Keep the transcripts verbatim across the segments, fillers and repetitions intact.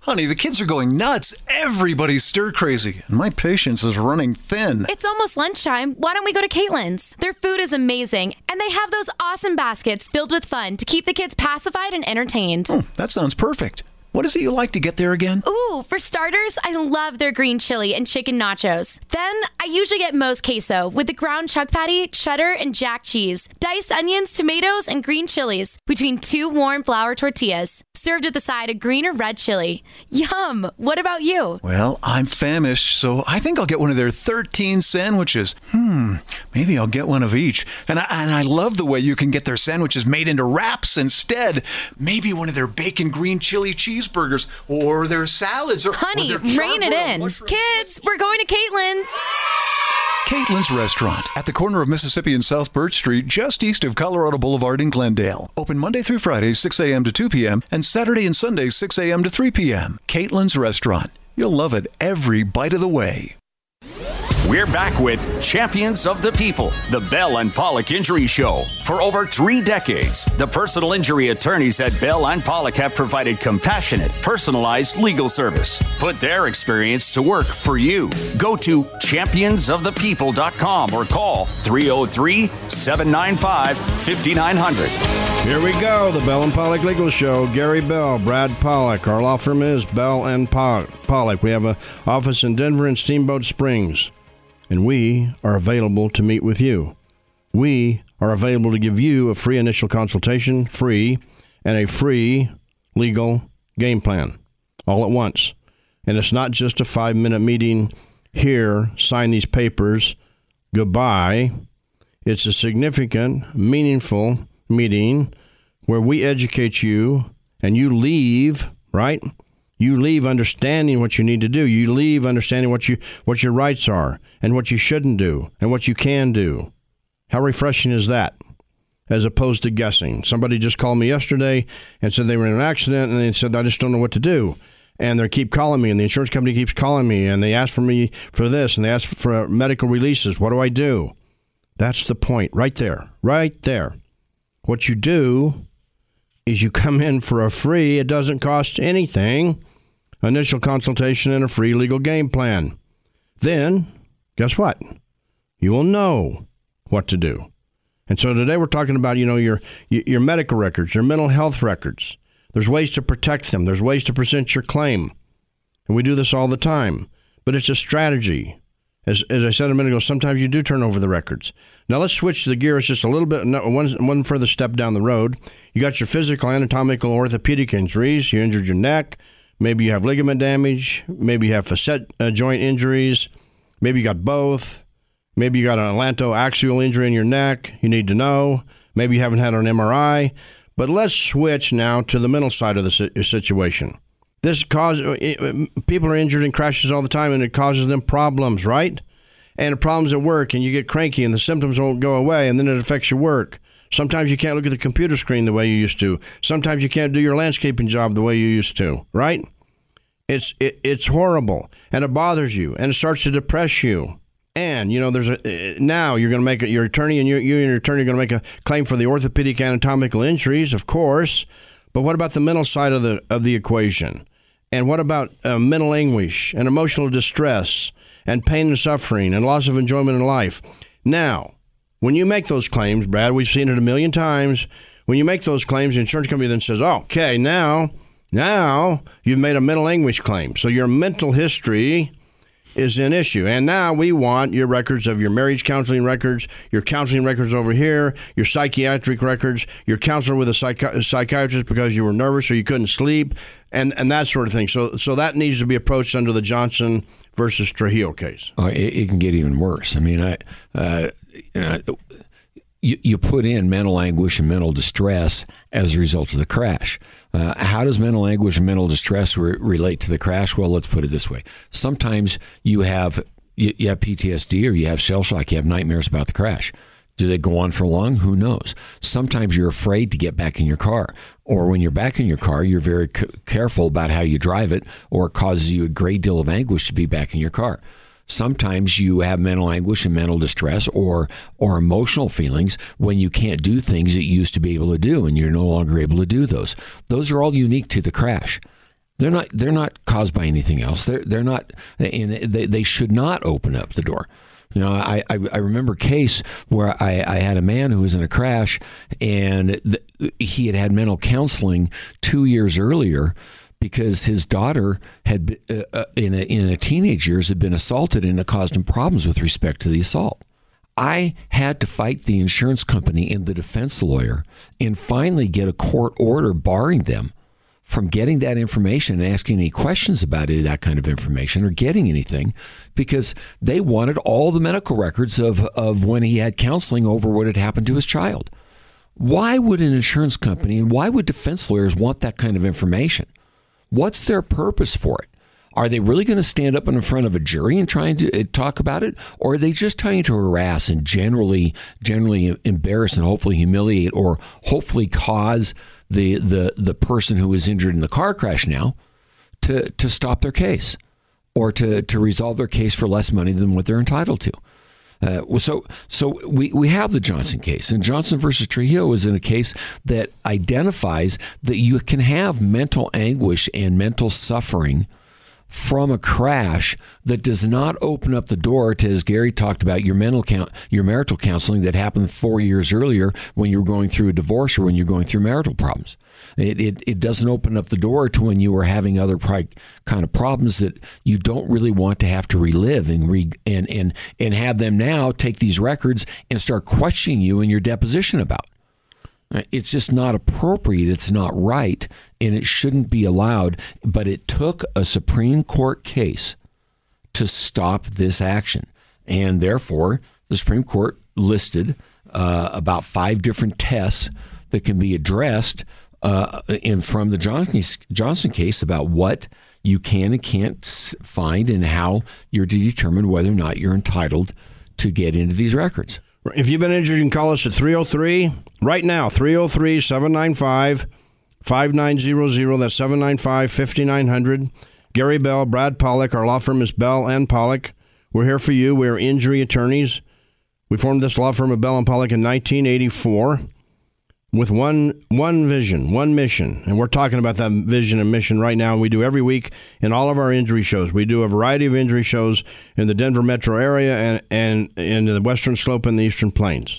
Honey, the kids are going nuts. Everybody's stir crazy, and my patience is running thin. It's almost lunchtime. Why don't we go to Caitlin's? Their food is amazing, and they have those awesome baskets filled with fun to keep the kids pacified and entertained. Oh, that sounds perfect. What is it you like to get there again? Ooh, for starters, I love their green chili and chicken nachos. Then, I usually get Moe's queso with the ground chuck patty, cheddar, and jack cheese, diced onions, tomatoes, and green chilies between two warm flour tortillas, served with a side of green or red chili. Yum! What about you? Well, I'm famished, so I think I'll get one of their thirteen sandwiches. Hmm, maybe I'll get one of each. And I, and I love the way you can get their sandwiches made into wraps instead. Maybe one of their bacon green chili cheeseburgers, or their salads, or Honey, or their rein it in. Kids, we're going to Caitlin's. Caitlin's Restaurant at the corner of Mississippi and South Birch Street, just east of Colorado Boulevard in Glendale. Open Monday through Friday, six a.m. to two p.m., and Saturday and Sunday, six a.m. to three p.m. Caitlin's Restaurant. You'll love it every bite of the way. We're back with Champions of the People, the Bell and Pollock Injury Show. For over three decades, the personal injury attorneys at Bell and Pollock have provided compassionate, personalized legal service. Put their experience to work for you. Go to champions of the people dot com or call three oh three, seven nine five, five nine zero zero. Here we go, the Bell and Pollock Legal Show. Gary Bell, Brad Pollock. Our law firm is Bell and Pollock. We have an office in Denver and Steamboat Springs. And we are available to meet with you. We are available to give you a free initial consultation, free, and a free legal game plan all at once. And it's not just a five-minute meeting here, sign these papers, goodbye. It's a significant, meaningful meeting where we educate you and you leave, right? You leave understanding what you need to do. You leave understanding what you what your rights are and what you shouldn't do and what you can do. How refreshing is that? As opposed to guessing. Somebody just called me yesterday and said they were in an accident, and they said, I just don't know what to do. And they keep calling me, and the insurance company keeps calling me, and they ask for me for this, and they ask for medical releases. What do I do? That's the point right there, right there. What you do is you come in for a free, it doesn't cost anything, initial consultation and a free legal game plan. Then, guess what? You will know what to do. And so today we're talking about, you know, your your medical records, your mental health records. There's ways to protect them. There's ways to present your claim. And we do this all the time. But it's a strategy. As as I said a minute ago, sometimes you do turn over the records. Now let's switch the gears just a little bit, one, one further step down the road. You got your physical, anatomical, orthopedic injuries. You injured your neck. Maybe you have ligament damage. Maybe you have facet uh, joint injuries. Maybe you got both. Maybe you got an atlantoaxial injury in your neck. You need to know. Maybe you haven't had an M R I. But let's switch now to the mental side of the situation. This cause it, people are injured in crashes all the time, and it causes them problems, right? And the problems at work, and you get cranky, and the symptoms won't go away, and then it affects your work. Sometimes you can't look at the computer screen the way you used to. Sometimes you can't do your landscaping job the way you used to, right? It's it, it's horrible, and it bothers you, and it starts to depress you. And, you know, there's a now you're going to make a, your attorney and you, you and your attorney are going to make a claim for the orthopedic anatomical injuries, of course. But what about the mental side of the of the equation? And what about uh, mental anguish and emotional distress and pain and suffering and loss of enjoyment in life? Now, when you make those claims, Brad, we've seen it a million times. When you make those claims, the insurance company then says, oh, okay, now, now you've made a mental anguish claim. So your mental history is an issue. And now we want your records of your marriage counseling records, your counseling records over here, your psychiatric records, your counselor with a psychi- psychiatrist because you were nervous or you couldn't sleep, and, and that sort of thing. So so that needs to be approached under the Johnson versus Trujillo case. Oh, it, it can get even worse. I mean, I, uh, you know, you, you put in mental anguish and mental distress as a result of the crash. Uh, how does mental anguish and mental distress re- relate to the crash? Well, let's put it this way. Sometimes you have you, you have P T S D or you have shell shock, you have nightmares about the crash. Do they go on for long? Who knows? Sometimes you're afraid to get back in your car. Or when you're back in your car, you're very c- careful about how you drive it, or it causes you a great deal of anguish to be back in your car. Sometimes you have mental anguish and mental distress or or emotional feelings when you can't do things that you used to be able to do and you're no longer able to do those. Those are all unique to the crash. They're not. They're not caused by anything else. They're. They're not. And they. They should not open up the door. You know, I. I, I remember a case where I, I had a man who was in a crash, and th- he had had mental counseling two years earlier because his daughter had, uh, uh, in a, in a teenage years, had been assaulted, and it caused him problems with respect to the assault. I had to fight the insurance company and the defense lawyer, and finally get a court order barring them from getting that information and asking any questions about it, that kind of information, or getting anything, because they wanted all the medical records of, of when he had counseling over what had happened to his child. Why would an insurance company and why would defense lawyers want that kind of information? What's their purpose for it? Are they really going to stand up in front of a jury and trying to talk about it? Or are they just trying to harass and generally generally embarrass and hopefully humiliate or hopefully cause the the the person who was injured in the car crash now to to stop their case or to, to resolve their case for less money than what they're entitled to? Uh, so so we, we have the Johnson case, and Johnson versus Trujillo is in a case that identifies that you can have mental anguish and mental suffering from a crash that does not open up the door to, as Gary talked about, your mental count, your marital counseling that happened four years earlier when you were going through a divorce or when you're going through marital problems. It, it it doesn't open up the door to when you were having other pri- kind of problems that you don't really want to have to relive and re- and and and have them now take these records and start questioning you in your deposition about. It's just not appropriate. It's not right, and it shouldn't be allowed. But it took a Supreme Court case to stop this action, and therefore the Supreme Court listed uh, about five different tests that can be addressed uh, in from the Johnson Johnson case about what you can and can't find and how you're to determine whether or not you're entitled to get into these records. If you've been injured, you can call us at three oh three, right now, three oh three, seven nine five, five nine zero zero. That's seven nine five, five nine zero zero. Gary Bell, Brad Pollock. Our law firm is Bell and Pollock. We're here for you. We're injury attorneys. We formed this law firm of Bell and Pollock in nineteen eighty-four with one one vision, one mission. And we're talking about that vision and mission right now. We do every week in all of our injury shows. We do a variety of injury shows in the Denver metro area and, and in the western slope and the eastern plains,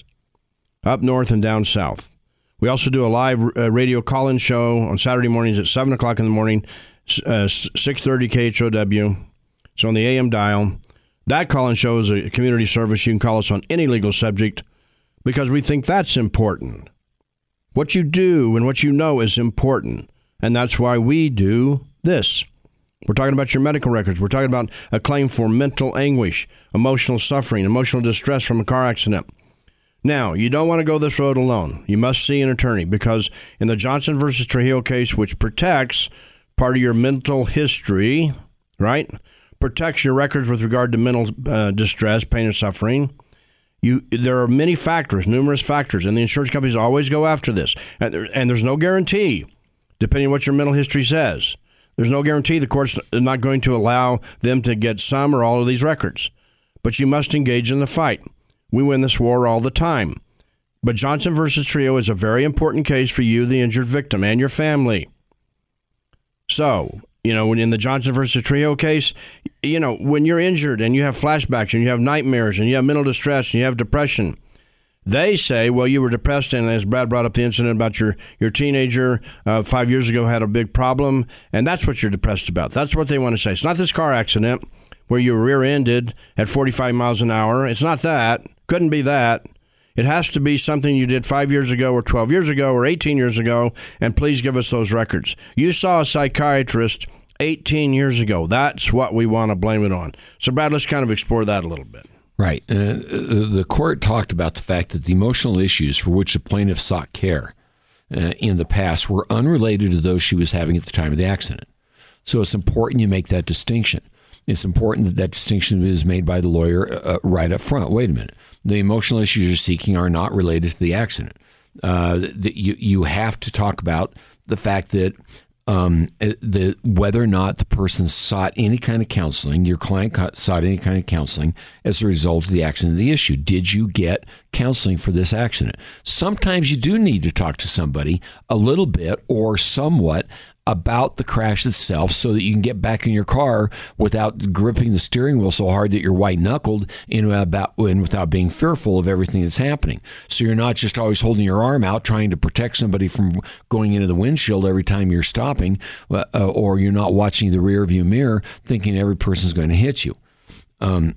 up north and down south. We also do a live uh, radio call-in show on Saturday mornings at seven o'clock in the morning, uh, six thirty K H O W. So on the A M dial. That call-in show is a community service. You can call us on any legal subject because we think that's important. What you do and what you know is important, and that's why we do this. We're talking about your medical records. We're talking about a claim for mental anguish, emotional suffering, emotional distress from a car accident. Now, you don't want to go this road alone. You must see an attorney because in the Johnson versus Trujillo case, which protects part of your mental history, right, protects your records with regard to mental uh, distress, pain, and suffering, You, there are many factors, numerous factors, and the insurance companies always go after this. And, there, and there's no guarantee, depending on what your mental history says. There's no guarantee the court's not going to allow them to get some or all of these records. But you must engage in the fight. We win this war all the time. But Johnson versus Trujillo is a very important case for you, the injured victim, and your family. So, you know, in the Johnson versus Trujillo case, you know, when you're injured and you have flashbacks and you have nightmares and you have mental distress and you have depression, they say, well, you were depressed, and as Brad brought up the incident about your, your teenager uh, five years ago had a big problem, and that's what you're depressed about. That's what they want to say. It's not this car accident where you were rear-ended at forty-five miles an hour. It's not that. Couldn't be that. It has to be something you did five years ago or twelve years ago or eighteen years ago, and please give us those records. You saw a psychiatrist eighteen years ago. That's what we want to blame it on. So, Brad, let's kind of explore that a little bit. Right. Uh, the court talked about the fact that the emotional issues for which the plaintiff sought care uh, in the past were unrelated to those she was having at the time of the accident. So it's important you make that distinction. It's important that that distinction is made by the lawyer uh, right up front. Wait a minute. The emotional issues you're seeking are not related to the accident. Uh, the, you, you have to talk about the fact that Um, the whether or not the person sought any kind of counseling, your client sought any kind of counseling as a result of the accident of the issue. Did you get counseling for this accident? Sometimes you do need to talk to somebody a little bit or somewhat about the crash itself so that you can get back in your car without gripping the steering wheel so hard that you're white-knuckled and, about, and without being fearful of everything that's happening. So you're not just always holding your arm out trying to protect somebody from going into the windshield every time you're stopping, uh, or you're not watching the rear view mirror thinking every person's going to hit you. Um,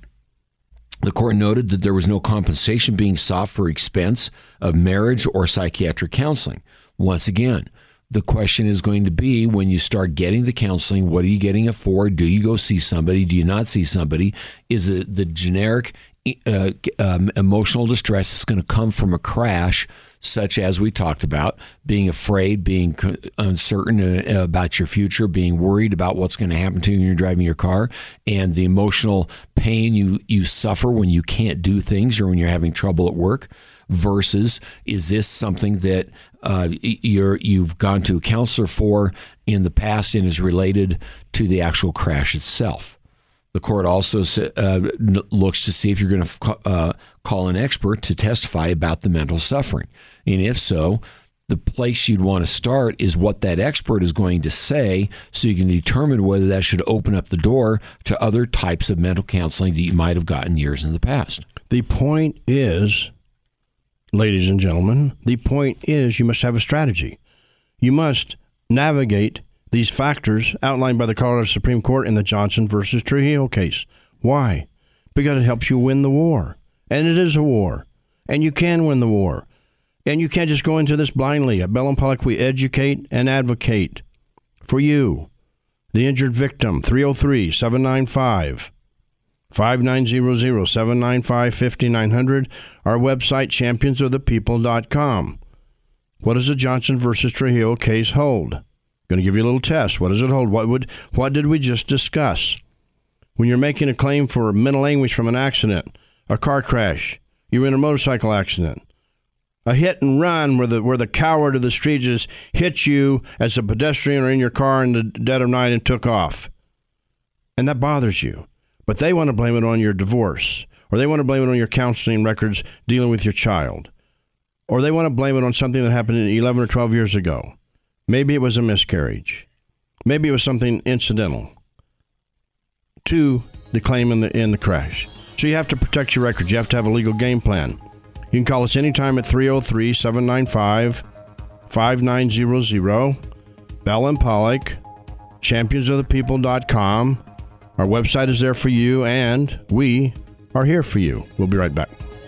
The court noted that there was no compensation being sought for expense of marriage or psychiatric counseling. Once again, the question is going to be, when you start getting the counseling, what are you getting it for? Do you go see somebody? Do you not see somebody? Is it the generic uh, um, emotional distress that's going to come from a crash, such as we talked about, being afraid, being uncertain about your future, being worried about what's going to happen to you when you're driving your car, and the emotional pain you, you suffer when you can't do things or when you're having trouble at work, versus is this something that uh, you're, you've gone to a counselor for in the past and is related to the actual crash itself. The court also uh, looks to see if you're going to uh, call an expert to testify about the mental suffering. And if so, the place you'd want to start is what that expert is going to say, so you can determine whether that should open up the door to other types of mental counseling that you might have gotten years in the past. The point is, ladies and gentlemen, the point is you must have a strategy. You must navigate these factors outlined by the Colorado Supreme Court in the Johnson versus Trujillo case. Why? Because it helps you win the war. And it is a war. And you can win the war. And you can't just go into this blindly. At Bell and Pollock, we educate and advocate for you, the injured victim. Three oh three, seven nine five, five nine zero zero, seven nine five, five nine zero zero. Our website, champions of the people dot com. What does the Johnson versus Trujillo case hold? Going to give you a little test. What does it hold? What would? What did we just discuss? When you're making a claim for mental anguish from an accident, a car crash, you're in a motorcycle accident, a hit and run where the where the coward of the street just hit you as a pedestrian or in your car in the dead of night and took off, and that bothers you. But they want to blame it on your divorce, or they want to blame it on your counseling records dealing with your child, or they want to blame it on something that happened eleven or twelve years ago. Maybe it was a miscarriage. Maybe it was something incidental to the claim in the in the crash. So you have to protect your records. You have to have a legal game plan. You can call us anytime at three oh three, seven nine five, five nine zero zero. Bell and Pollock, champions of the people dot com. Our website is there for you, and we are here for you. We'll be right back.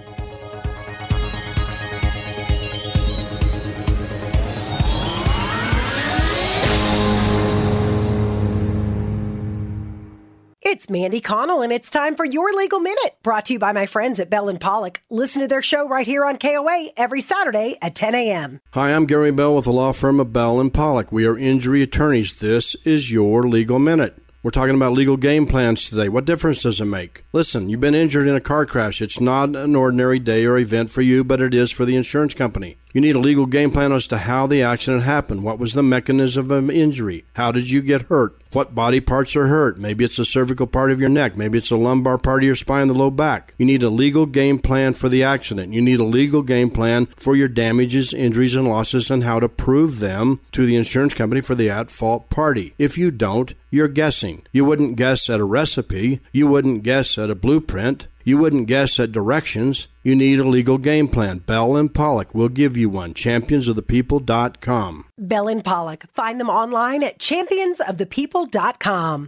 It's Mandy Connell, and it's time for Your Legal Minute, brought to you by my friends at Bell and Pollock. Listen to their show right here on K O A every Saturday at ten a.m. Hi, I'm Gary Bell with the law firm of Bell and Pollock. We are injury attorneys. This is Your Legal Minute. We're talking about legal game plans today. What difference does it make? Listen, you've been injured in a car crash. It's not an ordinary day or event for you, but it is for the insurance company. You need a legal game plan as to how the accident happened. What was the mechanism of injury? How did you get hurt? What body parts are hurt? Maybe it's the cervical part of your neck. Maybe it's the lumbar part of your spine, the low back. You need a legal game plan for the accident. You need a legal game plan for your damages, injuries, and losses, and how to prove them to the insurance company for the at-fault party. If you don't, you're guessing. You wouldn't guess at a recipe. You wouldn't guess at a blueprint. You wouldn't guess at directions. You need a legal game plan. Bell and Pollock will give you one. champions of the people dot com. Bell and Pollock. Find them online at champions of the people dot com.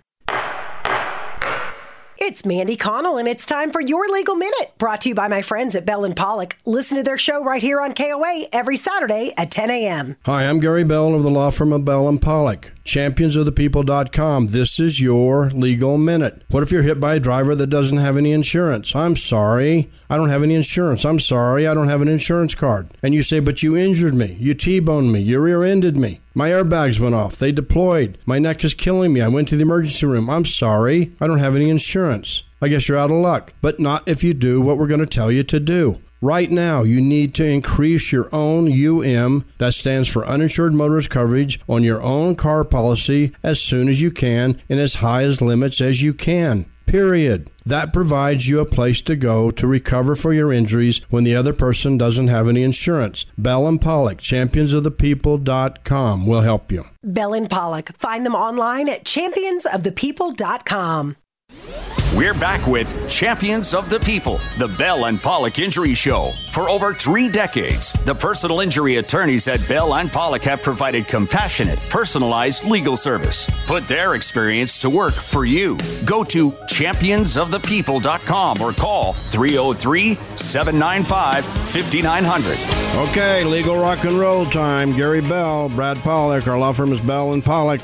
It's Mandy Connell, and it's time for Your Legal Minute, brought to you by my friends at Bell and Pollock. Listen to their show right here on K O A every Saturday at ten a.m. Hi, I'm Gary Bell of the law firm of Bell and Pollock. champions of the people dot com. This is Your Legal Minute. What if you're hit by a driver that doesn't have any insurance? I'm sorry, I don't have any insurance. I'm sorry, I don't have an insurance card. And you say, but you injured me. You T-boned me. You rear-ended me. My airbags went off. They deployed. My neck is killing me. I went to the emergency room. I'm sorry, I don't have any insurance. I guess you're out of luck. But not if you do what we're going to tell you to do. Right now, you need to increase your own U M, that stands for uninsured motorist coverage, on your own car policy as soon as you can and as high as limits as you can. period. That provides you a place to go to recover for your injuries when the other person doesn't have any insurance. Bell and Pollock, champions of the people dot com will help you. Bell and Pollock. Find them online at champions of the people dot com. We're back with Champions of the People, the Bell and Pollock Injury Show. For over three decades, the personal injury attorneys at Bell and Pollock have provided compassionate, personalized legal service. Put their experience to work for you. Go to champions of the people dot com or call three oh three, seven nine five, five nine zero zero. Okay, legal rock and roll time. Gary Bell, Brad Pollock. Our law firm is Bell and Pollock.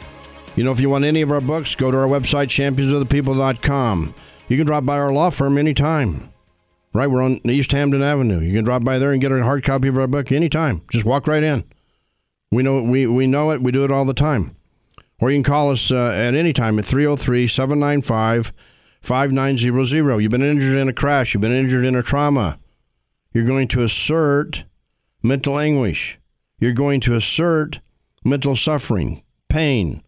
You know, if you want any of our books, go to our website, champions of the people dot com. You can drop by our law firm anytime. Right, we're on East Hampton Avenue. You can drop by there and get a hard copy of our book anytime. Just walk right in. We know we, we know it. We do it all the time. Or you can call us uh, at any time at three oh three, seven nine five, five nine zero zero. You've been injured in a crash. You've been injured in a trauma. You're going to assert mental anguish. You're going to assert mental suffering, pain,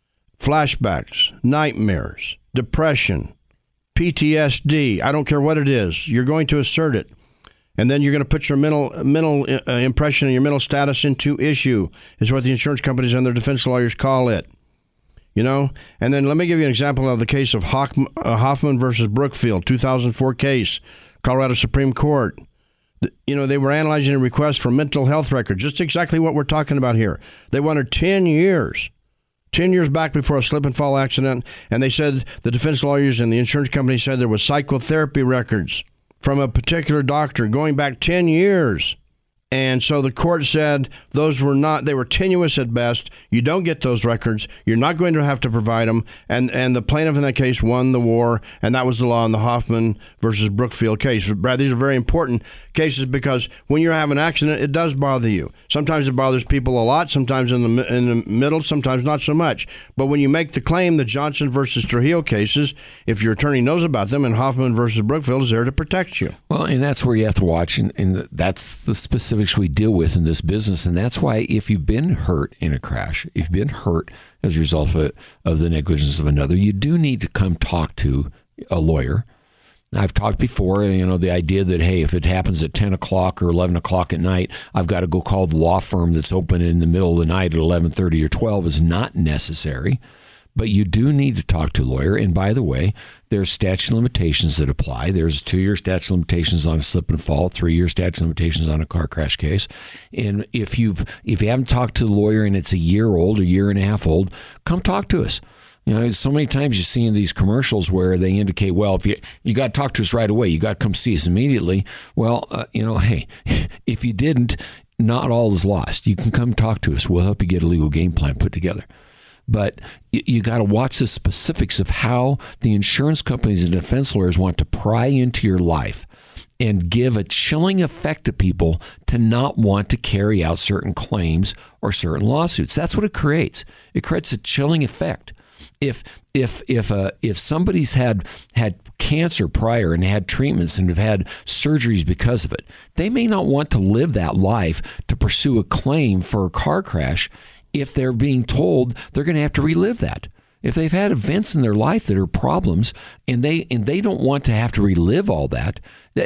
flashbacks, nightmares, depression, P T S D. I don't care what it is. You're going to assert it. And then you're going to put your mental mental uh, impression and your mental status into issue, is what the insurance companies and their defense lawyers call it. You know? And then let me give you an example of the case of Hock, uh, Hoffman versus Brookfield, two thousand four case, Colorado Supreme Court. You know, they were analyzing a request for mental health records, just exactly what we're talking about here. They wanted ten years. ten years back before a slip and fall accident, and they said, the defense lawyers and the insurance company said there was psychotherapy records from a particular doctor going back ten years. And so the court said those were not, they were tenuous at best. You don't get those records. You're not going to have to provide them. And and the plaintiff in that case won the war, and that was the law in the Hoffman versus Brookfield case. Brad, these are very important cases because when you have an accident, it does bother you. Sometimes it bothers people a lot, sometimes in the in the middle, sometimes not so much. But when you make the claim, the Johnson versus Trujillo cases, if your attorney knows about them, and Hoffman versus Brookfield is there to protect you. Well, and that's where you have to watch, and, and that's the specifics we deal with in this business. And that's why if you've been hurt in a crash, if you've been hurt as a result of, of the negligence of another, you do need to come talk to a lawyer. I've talked before, you know, the idea that, hey, if it happens at ten o'clock or eleven o'clock at night, I've got to go call the law firm that's open in the middle of the night at eleven thirty or twelve is not necessary. But you do need to talk to a lawyer. And by the way, there's statute of limitations that apply. There's a two-year statute of limitations on a slip and fall, three-year statute of limitations on a car crash case. And if you've if you haven't talked to the lawyer and it's a year old, a year and a half old, come talk to us. You know, so many times you see in these commercials where they indicate, well, if you you got to talk to us right away, you got to come see us immediately. Well, uh, you know, hey, if you didn't, not all is lost. You can come talk to us. We'll help you get a legal game plan put together. But you, you got to watch the specifics of how the insurance companies and defense lawyers want to pry into your life and give a chilling effect to people to not want to carry out certain claims or certain lawsuits. That's what it creates. It creates a chilling effect. If if if uh, if somebody's had had cancer prior and had treatments and have had surgeries because of it, they may not want to live that life to pursue a claim for a car crash if they're being told they're going to have to relive that. If they've had events in their life that are problems and they and they don't want to have to relive all that,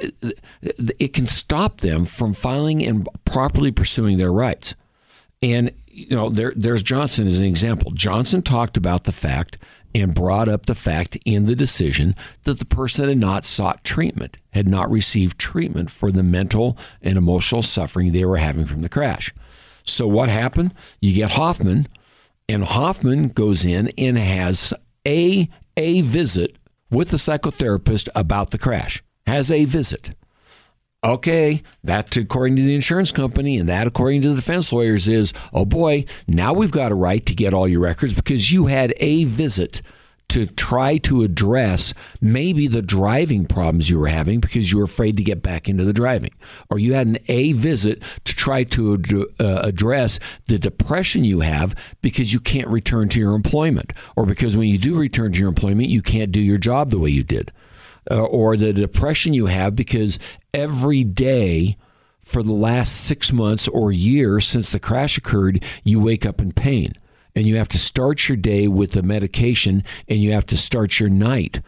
it can stop them from filing and properly pursuing their rights. And, you know, there, there's Johnson as an example. Johnson talked about the fact and brought up the fact in the decision that the person had not sought treatment, had not received treatment for the mental and emotional suffering they were having from the crash. So what happened? You get Hoffman, and Hoffman goes in and has a, a visit with the psychotherapist about the crash, has a visit. Okay, that according to the insurance company and that according to the defense lawyers is, oh boy, now we've got a right to get all your records because you had a visit to try to address maybe the driving problems you were having because you were afraid to get back into the driving. Or you had an A visit to try to uh, address the depression you have because you can't return to your employment. Or because when you do return to your employment, you can't do your job the way you did. Uh, or the depression you have because every day for the last six months or year since the crash occurred, you wake up in pain. And you have to start your day with the medication, and you have to start your night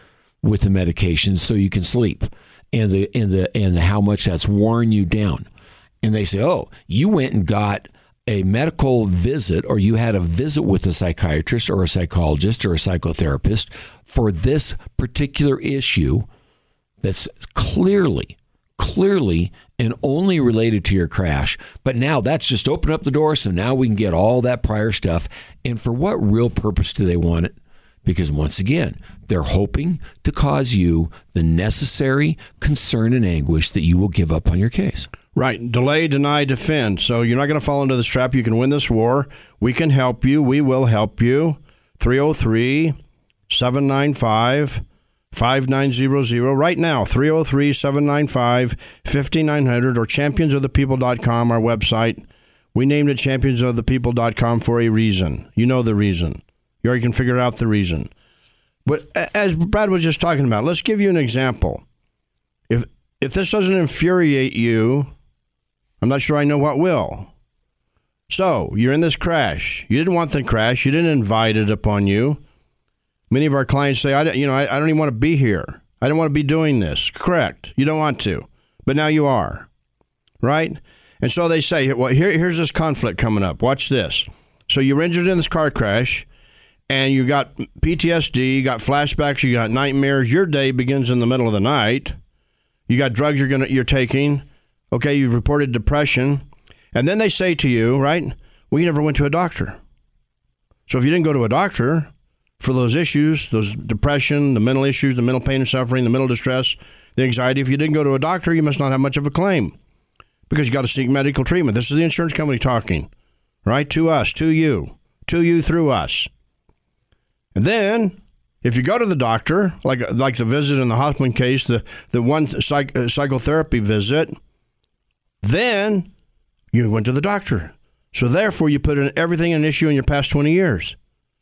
with the medication so you can sleep, and the and the and the, how much that's worn you down. And they say, oh, you went and got a medical visit, or you had a visit with a psychiatrist or a psychologist or a psychotherapist for this particular issue that's clearly, clearly and only related to your crash. But now that's just opened up the door, so now we can get all that prior stuff. And for what real purpose do they want it? Because once again, they're hoping to cause you the necessary concern and anguish that you will give up on your case. Right. Delay, deny, defend. So you're not going to fall into this trap. You can win this war. We can help you. We will help you. three oh three, seven nine five, five nine zero zero. Right now, three oh three, seven nine five, five nine zero zero or champions of the people dot com, our website. We named it champions of the people dot com for a reason. You know the reason. You already can figure out the reason. But as Brad was just talking about, let's give you an example. If if this doesn't infuriate you, I'm not sure I know what will. So, you're in this crash. You didn't want the crash. You didn't invite it upon you. Many of our clients say, I, you know, I, I don't even want to be here. I don't want to be doing this. Correct. You don't want to. But now you are. Right? And so they say, well, here, here's this conflict coming up. Watch this. So you were injured in this car crash, and you got P T S D, you got flashbacks, you got nightmares. Your day begins in the middle of the night. You got drugs you're gonna you're taking. Okay, you've reported depression. And then they say to you, right, well, you never went to a doctor. So if you didn't go to a doctor for those issues, those depression, the mental issues, the mental pain and suffering, the mental distress, the anxiety, if you didn't go to a doctor, you must not have much of a claim because you got to seek medical treatment. This is the insurance company talking, right, to us, to you, to you through us. And then if you go to the doctor, like like the visit in the Hoffman case, the, the one psych, uh, psychotherapy visit, then you went to the doctor. So therefore, you put in everything an issue in your past twenty years.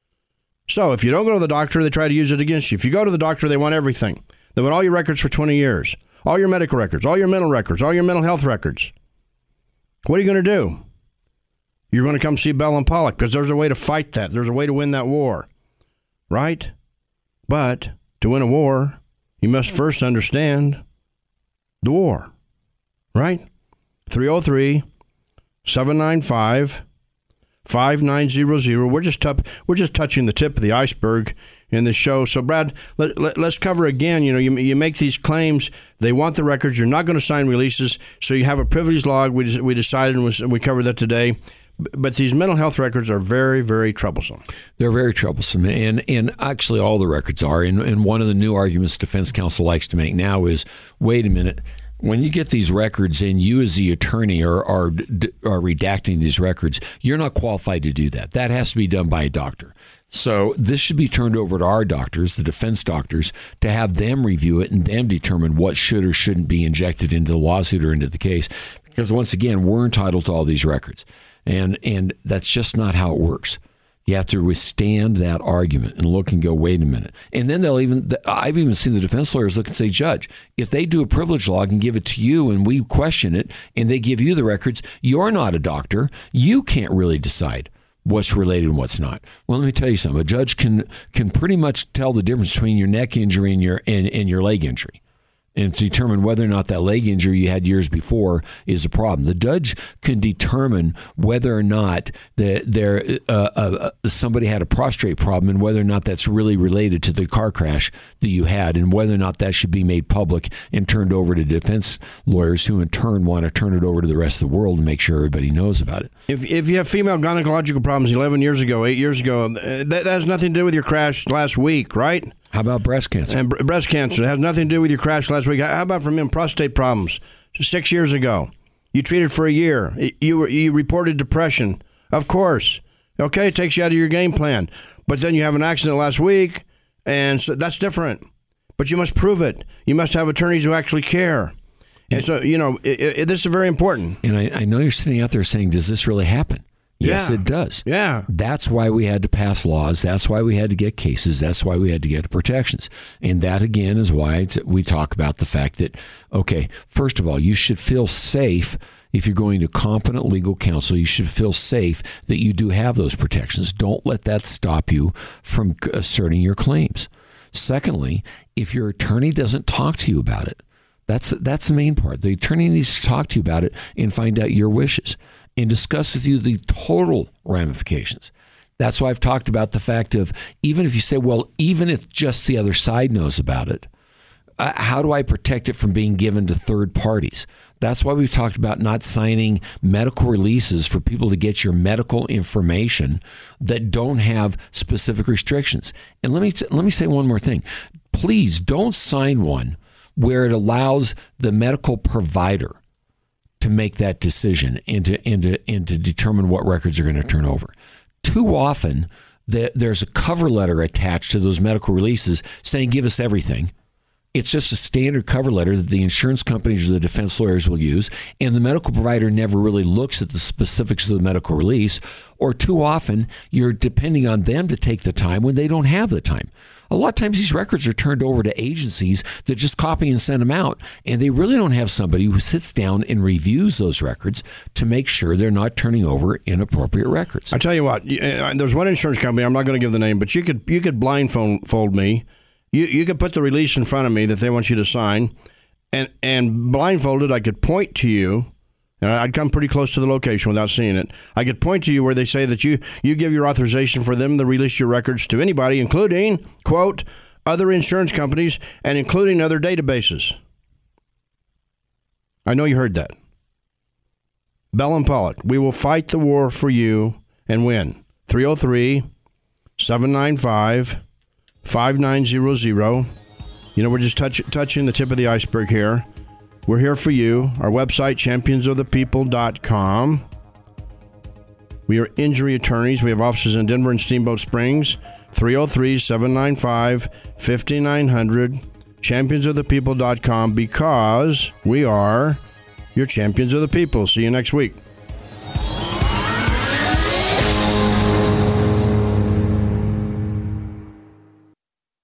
So if you don't go to the doctor, they try to use it against you. If you go to the doctor, they want everything. They want all your records for twenty years, all your medical records, all your mental records, all your mental health records. What are you going to do? You're going to come see Bell and Pollock because there's a way to fight that. There's a way to win that war, right? But to win a war, you must first understand the war, right? three oh three, seven nine five, five nine zero zero. We're just t- we're just touching the tip of the iceberg in this show. So, Brad, let, let, let's cover again. You know, you, you make these claims. They want the records. You're not going to sign releases. So you have a privilege log. We we decided, and we covered that today. But these mental health records are very, very troublesome. They're very troublesome. And and actually all the records are. And, and one of the new arguments defense counsel likes to make now is, wait a minute, when you get these records and you as the attorney are, are, are redacting these records, you're not qualified to do that. That has to be done by a doctor. So this should be turned over to our doctors, the defense doctors, to have them review it and them determine what should or shouldn't be injected into the lawsuit or into the case. Because once again, we're entitled to all these records. And and that's just not how it works. You have to withstand that argument and look and go, wait a minute. And then they'll even, I've even seen the defense lawyers look and say, Judge, if they do a privilege log and give it to you and we question it and they give you the records, you're not a doctor. You can't really decide what's related and what's not. Well, let me tell you something. A judge can can pretty much tell the difference between your neck injury and your and, and your leg injury, and to determine whether or not that leg injury you had years before is a problem. The judge can determine whether or not the, there uh, uh, somebody had a prostrate problem and whether or not that's really related to the car crash that you had, and whether or not that should be made public and turned over to defense lawyers, who in turn want to turn it over to the rest of the world and make sure everybody knows about it. If if you have female gynecological problems eleven years ago, eight years ago, that, that has nothing to do with your crash last week, right? How about breast cancer? And b- breast cancer. It has nothing to do with your crash last week. How about for men, prostate problems? Six years ago. You treated for a year. You you reported depression. Of course. Okay, it takes you out of your game plan. But then you have an accident last week, and so that's different. But you must prove it. You must have attorneys who actually care. And so, you know, it, it, this is very important. And I, I know you're sitting out there saying, does this really happen? Yes, yeah. It does. Yeah. That's why we had to pass laws. That's why we had to get cases. That's why we had to get protections. And that, again, is why we talk about the fact that, okay, first of all, you should feel safe. If you're going to competent legal counsel, you should feel safe that you do have those protections. Don't let that stop you from asserting your claims. Secondly, if your attorney doesn't talk to you about it, that's that's the main part. The attorney needs to talk to you about it and find out your wishes and discuss with you the total ramifications. That's why I've talked about the fact of, even if you say, well, even if just the other side knows about it, uh, how do I protect it from being given to third parties? That's why we've talked about not signing medical releases for people to get your medical information that don't have specific restrictions. And let me let me say one more thing. Please don't sign one where it allows the medical provider to make that decision and to, and to, and to determine what records are going to turn over. Too often, the, there's a cover letter attached to those medical releases saying, give us everything. It's just a standard cover letter that the insurance companies or the defense lawyers will use, and the medical provider never really looks at the specifics of the medical release, or too often, you're depending on them to take the time when they don't have the time. A lot of times these records are turned over to agencies that just copy and send them out, and they really don't have somebody who sits down and reviews those records to make sure they're not turning over inappropriate records. I tell you what, there's one insurance company, I'm not going to give the name, but you could you could blindfold me. You you could put the release in front of me that they want you to sign, and, and blindfolded, I could point to you. And I'd come pretty close to the location without seeing it. I could point to you where they say that you, you give your authorization for them to release your records to anybody, including, quote, other insurance companies and including other databases. I know you heard that. Bell and Pollock, we will fight the war for you and win. three oh three, seven nine five, five nine zero zero. You know, we're just touch, touching the tip of the iceberg here. We're here for you. Our website, champions of the people dot com. We are injury attorneys. We have offices in Denver and Steamboat Springs. three oh three, seven nine five, five nine zero zero. champions of the people dot com, because we are your champions of the people. See you next week.